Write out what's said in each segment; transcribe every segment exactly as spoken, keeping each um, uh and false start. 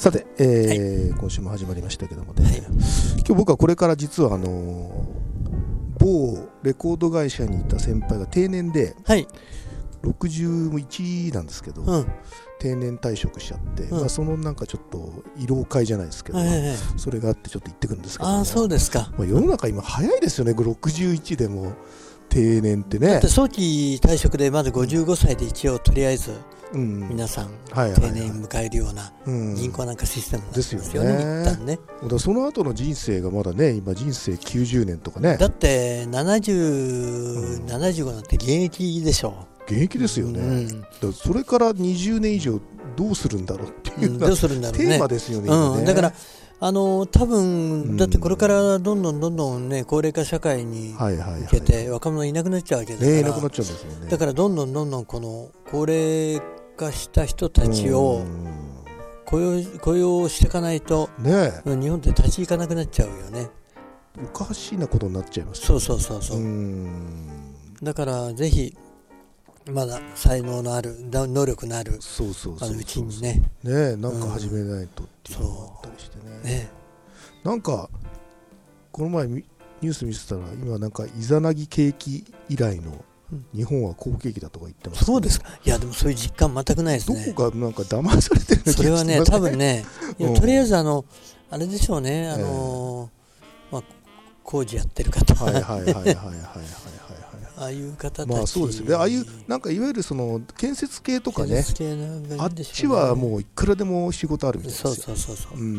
さて、えーはい、 今週も始まりましたけどもね、 はい、 今日僕はこれから実はあのー、某レコード会社にいた先輩が定年で、 はい、 ろくじゅういちなんですけど、 うん、 定年退職しちゃって、 うん、 まあ、そのなんかちょっと慰労会じゃないですけど、 はいはいはい、 それがあってちょっと行ってくるんですけど、ね、 ああそうですか、 まあ、世の中今早いですよね。ろくじゅういちでも定年ってね。 だって早期退職でまずごじゅうごさいで一応とりあえず皆さん定年迎えるような銀行なんかシステムなんですよね、一旦ね。 だからその後の人生がまだね、今人生きゅうじゅうねんとかね。 だってななじゅう、ななじゅうごなんて現役でしょ。 現役ですよね、うん、だからそれからにじゅうねん以上どうするんだろうっていう、うん、どうするんだろうね、テーマですよね、今ね。 うん、だからあの多分だってこれからどんどんどんどんね高齢化社会に向けて若者いなくなっちゃうわけだから、 ね、いなくなっちゃうんですよね。 だからどんどんどんどんこの高齢化した人たちを雇用、雇用していかないと、ね、日本って立ち行かなくなっちゃうよね。 おかしいなことになっちゃいますよね。 そうそうそうそう。うーん、だからぜひまだ才能のある能力のあるそうそうそうそう、 うちにね、 ね、なんか始めないとっていうのがあったりしてね、ね、なんかこの前ニュース見せたら今なんかイザナギ景気以来の日本は好景気だとか言ってます、ね、 そうですか。いやでもそういう実感全くないですね。 どこかなんか騙されてる気がしてますね。 それはね多分ね、いやとりあえずあのあれでしょうね、あのー、まあ工事やってる方、はいはいはいはいはいはいああいう方たち、 まあそうですね。ああいうなんかいわゆるその建設系とかね、あっちはもういくらでも仕事あるみたいですよ。 そうそうそうそう、うん、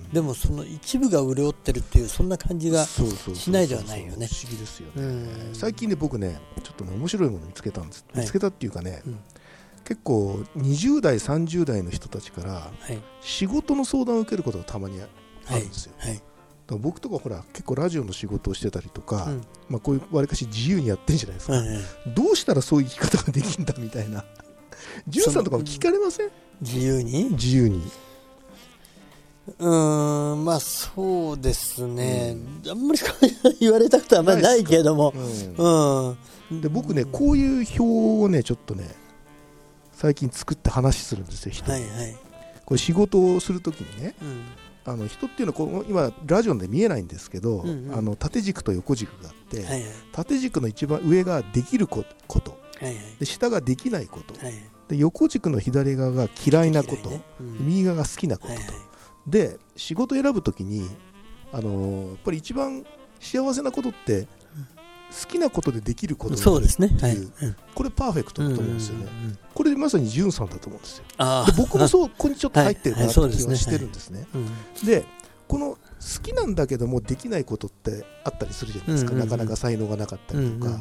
でもその一部が潤ってるっていうそんな感じがしないではないよね。 不思議ですよね、うん、最近ね僕ねちょっとね面白いもの見つけたんです、はい、見つけたっていうかね、うん、結構にじゅう代さんじゅう代の人たちから仕事の相談を受けることがたまにあるんですよ、はいはい。僕とかほら結構ラジオの仕事をしてたりとか、うん、まあ、こういうわりかし自由にやってるんじゃないですか、はいはい、どうしたらそういう生き方ができるんだみたいな。ジュンさんとかも聞かれません？ 自由に自由にうーん、まあそうですね、うん、あんまり言われたことはあんまりないけども、うんうん、で僕ねこういう表をねちょっとね最近作って話するんですよ人に、はいはい、これ仕事をするときにね、うん、あの人っていうのはこう今ラジオで見えないんですけど、うんうん、あの縦軸と横軸があって、はいはい、縦軸の一番上ができること、はいはい、で下ができないこと、はいはい、で横軸の左側が嫌いなこと、ね、うん、右側が好きなこと、はいはい、で仕事選ぶときに、あのー、やっぱり一番幸せなことって好きなことでできることっていう、そうですね、はい、うん、これパーフェクトだと思うんですよね、うんうんうん、これまさにジュンさんだと思うんですよ。で僕もそうここにちょっと入ってるなって気はしてるんですね、はいはい、でこの好きなんだけどもできないことってあったりするじゃないですか、うんうんうん、なかなか才能がなかったりとか、うんうんうん、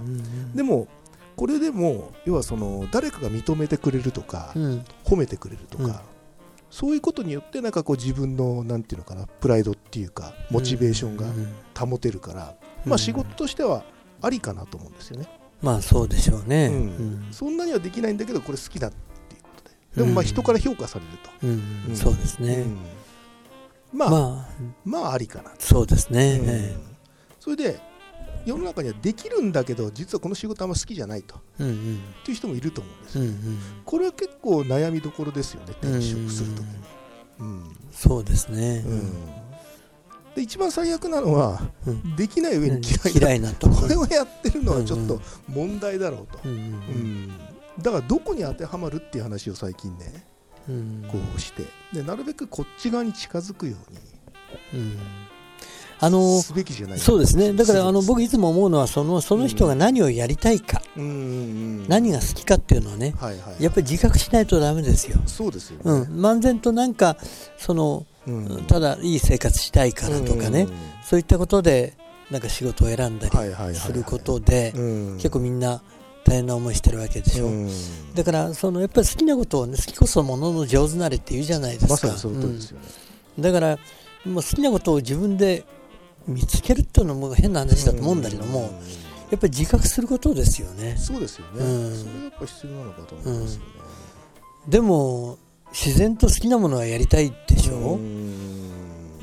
でもこれでも要はその誰かが認めてくれるとか、うん、褒めてくれるとか、うん、そういうことによってなんかこう自分のなんていうのかなプライドっていうかモチベーションが保てるから、うんうん、まあ仕事としてはありかなと思うんですよね。 まあそうでしょうね、うんうん、そんなにはできないんだけどこれ好きだっていうことで、でもまあ人から評価されると、 うんうん、そうですね、うん、 まあ、まあ、まあありかな。 そうですね、うん、 それで世の中にはできるんだけど実はこの仕事あんま好きじゃないと、うんうん、っていう人もいると思うんですよ、うんうん、これは結構悩みどころですよね、転職するときに、うんうん、 そうですね、うん、 で一番最悪なのは、うん、できない上に嫌い な,、 嫌いなとこれをやってるのはちょっと問題だろうと、うんうんうん、だからどこに当てはまるっていう話を最近ね、うん、こうしてでなるべくこっち側に近づくように、うん、あのすべきじゃない。 そうですね。だからあの僕いつも思うのはそのその人が何をやりたいか、うん、何が好きかっていうのはね、はいはいはい、やっぱり自覚しないとダメですよ。 そうですよね。 うん、漫然となんかその、うん、ただいい生活したいからとかね、うん、そういったことでなんか仕事を選んだりすることで結構みんな大変な思いしてるわけでしょ、うん、だからそのやっぱり好きなことを、ね、好きこそものの上手なれって言うじゃないですか。 まさにその通りですよね、 うん、だからもう好きなことを自分で見つけるっていうのも変な話だと思うんだけども、やっぱり自覚することですよね。 そうですよね、うん、それがやっぱ必要なのかと思いますよね、 うん、でも自然と好きなものはやりたいでしょ、うん、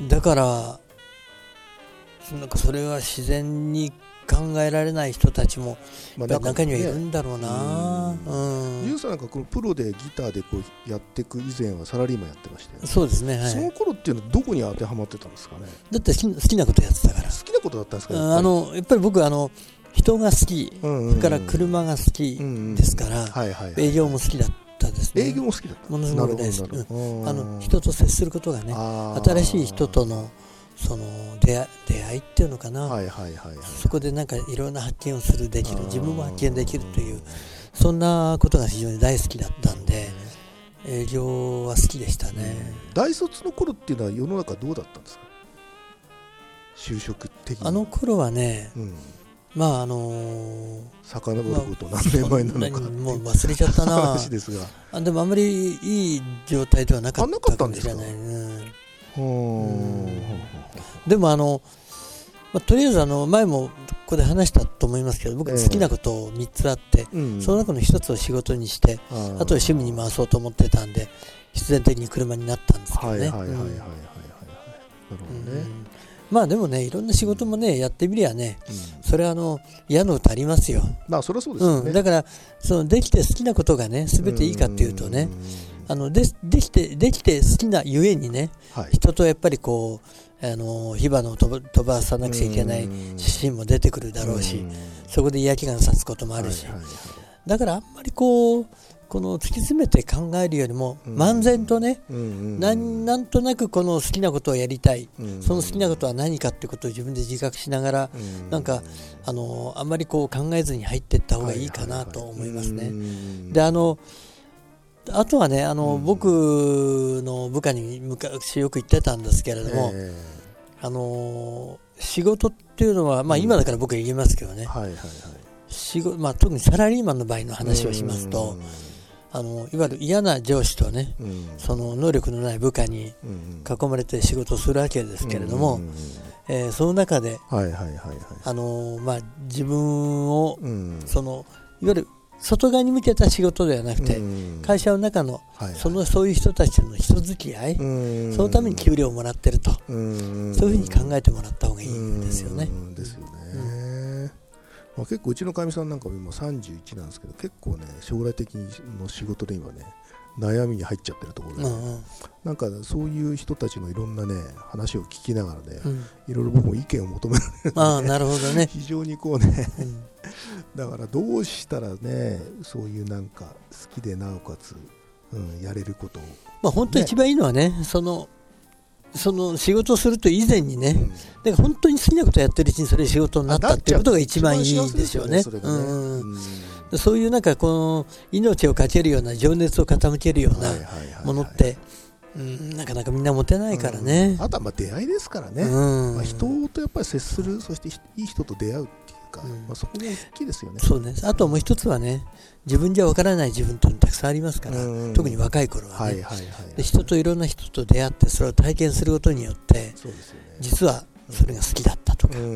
だからなんかそれは自然に考えられない人たちも中にはいるんだろうな、うん、 ユウさんなんかこのプロでギターでこうやっていく以前はサラリーマンやってましたよね。 そうですね、はい、 その頃っていうのはどこに当てはまってたんですかね。 だって好き、好きなことやってたから。 好きなことだったんですか。 やっぱりあのやっぱり僕あの人が好き、うんうんうん、それから車が好きですから、営業も好きだったですね。 営業も好きだった。 ものすごく大好き。うん、あの人と接することがね、新しい人とのその出会、出会いっていうのかな、はいはいはいはい、そこでなんかいろんな発見をするできる、自分も発見できるという、そんなことが非常に大好きだったんで、営業は好きでしたね。 大卒の頃っていうのは世の中どうだったんですか。就職的に。 あの頃はね、うん、まああのー、 遡ること何年前なのか、まあ、 もう忘れちゃったな話ですが、 あでもあんまりいい状態ではなかったかもしれない。でもあの、まあ、とりあえずあの前もここで話したと思いますけど、僕好きなことみっつあって、えーうん、その中のひとつを仕事にして、あ, あとは趣味に回そうと思ってたんで、必然的に車になったんですけどね。まあでもね、いろんな仕事もねやってみりゃね、うん、それはあの矢の歌ありますよ。 まあそれはそうですよね、 うん、だからそのできて好きなことがね全ていいかっていうとね、あの で, で, きてできて好きなゆえにね、はい、人とやっぱりこうあの火花を飛ば、飛ばさなくちゃいけないシーンも出てくるだろうし、そこで嫌気がさすこともあるし、はいはいはい、だからあんまりこうこの突き詰めて考えるよりも漫然とね、うん、な, なんとなくこの好きなことをやりたい、うん、その好きなことは何かっていうことを自分で自覚しながら、うん、なんかあのあんまりこう考えずに入っていった方がいいかなと思いますね。であのあとはね、あの、うん、僕の部下に昔よく言ってたんですけれども、えー、あの仕事っていうのは、まあ、今だから僕は言えますけどね、うんはいはいはい、仕事まあ、特にサラリーマンの場合の話をしますと、あのいわゆる嫌な上司とね、うん、その能力のない部下に囲まれて仕事をするわけですけれども、うんえー、その中で、はいはいはいはい、あのまあ、自分を、うん、そのいわゆる外側に向けた仕事ではなくて、うん、会社の中の、はいはい、そのそういう人たちとの人付き合い、うん、そのために給料をもらってると、うん、そういうふうに考えてもらった方がいいんですよね。 うんですよね。うんまあ、結構うちのかみさんなんかも今さんじゅういちなんですけど、結構ね将来的の仕事で今ね悩みに入っちゃってるところで、ねうんうん、なんかそういう人たちのいろんなね話を聞きながらね、うん、いろいろ僕も意見を求められるので、ね、 あなるほどね、 非常にこうね、うん、だからどうしたらねそういうなんか好きでなおかつ、うん、やれることを、 まあ、本当に一番いいのはね、そのその仕事をすると以前にね、うん、だから本当に好きなことをやってるうちにそれ仕事になったっていうことが一番いいですよね。そういうなんかこの命をかけるような情熱を傾けるようなものってなかなかみんな持てないからね、 うん、あとはまあ出会いですからね、うんまあ、人とやっぱり接する、そしていい人と出会うっていうか、うんまあ、そこが大きいですよね。 そうね。あともう一つはね、自分じゃわからない自分とたくさんありますから、うん、特に若い頃はね、はいはいはいはい、で人といろんな人と出会ってそれを体験することによって、そうですよね、実はそれが好きだったとか、うん、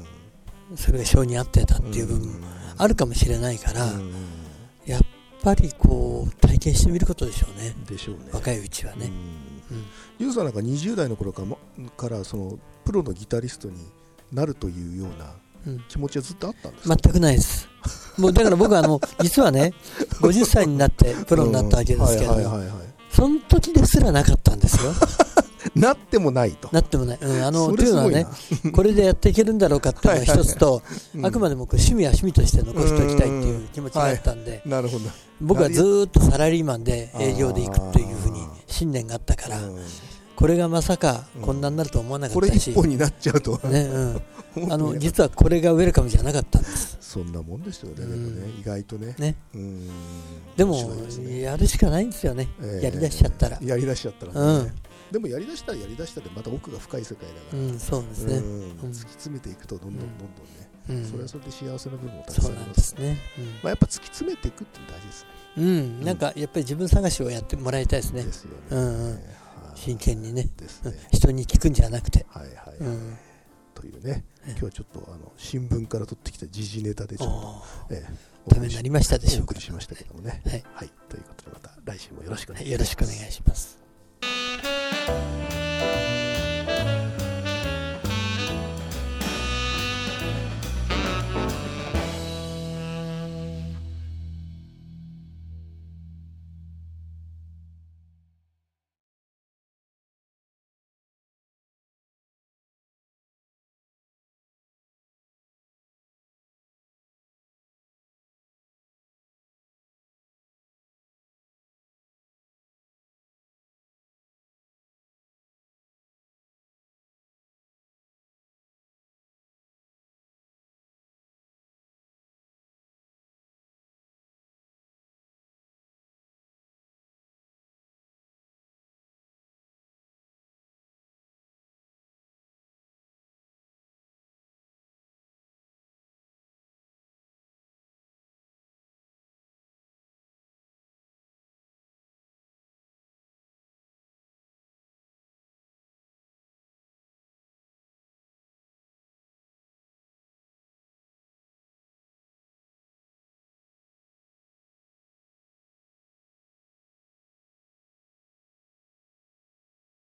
それが性に合ってたっていう部分もあるかもしれないから、うん、やっぱりこう体験してみることでしょうね。 でしょうね、 若いうちはね。 ユウさんなんかにじゅう代の頃からそのプロのギタリストになるというような気持ちはずっとあったんですか？ 全くないです。もうだから僕はあの実はねごじゅっさいになってプロになったわけですけど、その時ですらなかったんですよ。 なってもないと。 なってもない。うん、あのというのはね、これでやっていけるんだろうかっていうのが一つと、あくまでも趣味は趣味として残しておきたいっていう気持ちがあったんで、 なるほど。 僕はずっとサラリーマンで営業で行くというふうに信念があったから、これがまさかこんなになると思わなかったし、 これ一本になっちゃうとね、 うん、あの実はこれがウェルカムじゃなかったんです。 そんなもんですよね、でもね、意外とね。ね、うんでもやるしかないんですよね、やりだしちゃったら。 やりだしちゃったらね。でもやりだしたらやりだしたでまた奥が深い世界だから、 うん、そうですね、うん、 突き詰めていくとどんどんどんどんね、うん、それはそれで幸せな部分もたくさんありますね。うんまあ、やっぱ突き詰めていくって大事ですね。 うん、なんかやっぱり自分探しをやってもらいたいですね。ですよね。うんうん、真剣にね、ですね、人に聞くんじゃなくて。はいはい、はいうん、というね、今日はちょっとあの新聞から取ってきた時事ネタでちょっと、えー、ためになりましたでしょうか。お送りしましたけどもね。はい、はい、ということでまた来週もよろしくお願いします。はい、よろしくお願いします。